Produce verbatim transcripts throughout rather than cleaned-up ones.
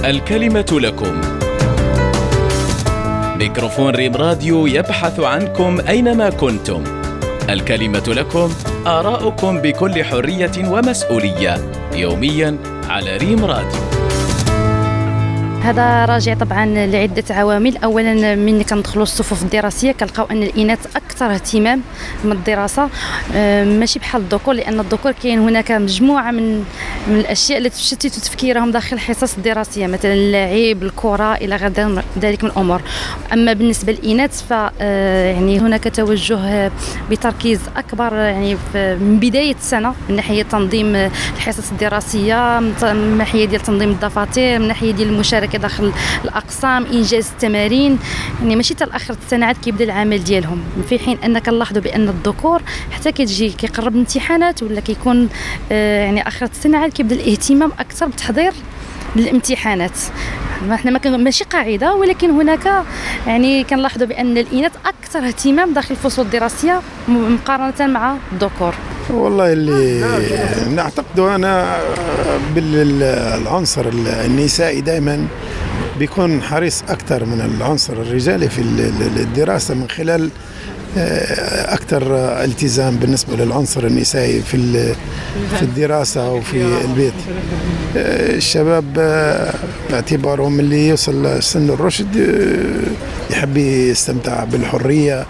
الكلمة لكم. ميكروفون ريم راديو يبحث عنكم أينما كنتم. الكلمة لكم، آراؤكم بكل حرية ومسؤولية، يومياً على ريم راديو. هذا راجع طبعا لعدة عوامل. أولا من كندخلوا الصفوف الدراسية كنلقاو أن الإناث أكثر اهتمام من الدراسة، ماشي بحال الذكور، لأن الذكور كاين هناك مجموعة من من الأشياء التي تشتت تفكيرهم داخل الحصص الدراسية، مثلا اللعب، الكرة، إلى غير ذلك من الأمور. أما بالنسبة للإناث ف يعني هناك توجه بتركيز أكبر يعني من بداية السنة من ناحية تنظيم الحصص الدراسية، من ناحية ديال تنظيم الدفاتر، من ناحية ديال المشاركة داخل الأقسام، إنجاز التمارين، يعني ماشي حتى لآخر السنة عاد كيبدا العمل ديالهم. في حين أن كنلاحظوا بأن الذكور حتى كتجي كيقرب الامتحانات ولا كيكون آه يعني آخر السنة عاد كيبدا الاهتمام أكثر بالتحضير للامتحانات. احنا ما ماشي قاعدة، ولكن هناك يعني كنلاحظوا بأن الإناث أكثر اهتمام داخل الفصول الدراسية مقارنة مع الذكور. والله اللي نعتقده أنا بالعنصر النسائي دائما بيكون حريص أكثر من العنصر الرجالي في الدراسة، من خلال أكثر التزام بالنسبة للعنصر النسائي في في الدراسة وفي البيت. الشباب باعتبارهم اللي يوصل سن الرشد يحب يستمتع بالحرية،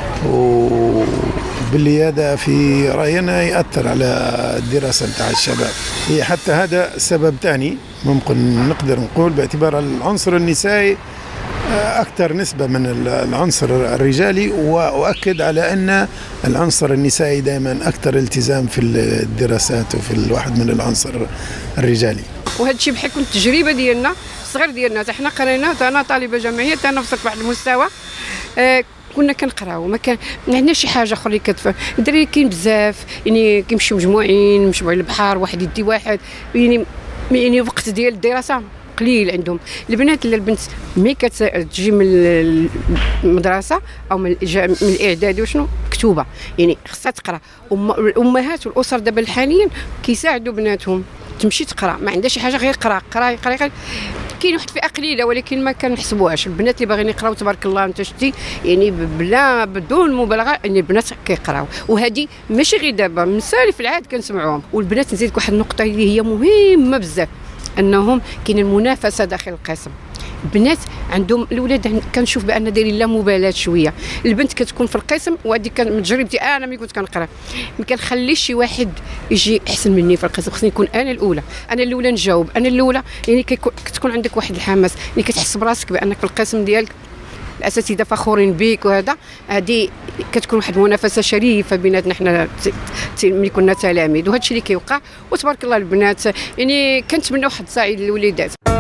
وباللي هذا في رأينا يأثر على الدراسة متاع الشباب. هي حتى هذا سبب ثاني ممكن نقدر نقول، باعتبار العنصر النسائي أكثر نسبة من العنصر الرجالي، وأؤكد على أن العنصر النسائي دائما أكثر التزام في الدراسات وفي الواحد من العنصر الرجالي. وهذا الشيء بحكم التجربة ديالنا الصغير ديالنا، احنا قرينا، انا طالبة جامعية، انا وصلت واحد المستوى آه كنا كنقراو، ما كان عندنا شي حاجه اخرى اللي كتف الدراري كاين بزاف، يعني كيمشيو مجموعين، مجموعين البحر، واحد يدي واحد، يعني يعني وقت ديال الدراسه قليل عندهم. البنات اللي البنت ملي كتجي من المدرسه او من من الاعدادي وشنو مكتوبه، يعني خصها تقرا. الامهات والاسر دابا حاليا كيساعدوا بناتهم تمشي تقرا، ما عندها شي حاجه غير قرا قرا قرا. كاين واحد فئه قليله ولكن ما كنحسبوهاش. البنات اللي باغيين يقراو تبارك الله انت شتي، يعني بلا بدون مبالغه ان البنات كيقراو، وهذه ماشي غير دابا، من سالف العهد كنسمعوهم. والبنات نزيدك واحد النقطه اللي هي مهمه بزاف، انهم كاين المنافسه داخل القسم. البنات عندهم الاولاد كنشوف بان دايرين لا مبالاه شويه. البنت كتكون في القسم، وهذه كان من تجربتي انا ملي كنت كنقرا، ما كنخليش شي واحد يجي احسن مني في القسم، خصني نكون انا الاولى، انا الاولى نجاوب، انا الاولى. يعني كتكون عندك واحد الحماس، يعني كتحس براسك بانك في القسم ديالك الاساتذه فخورين بك، وهذا هذه كتكون واحد المنافسه شريفه بيناتنا حنا ملي كنا تلاميذ، وهذا الشيء اللي كيوقع. وتبارك الله البنات يعني كنتمنى واحد السعي للوليدات.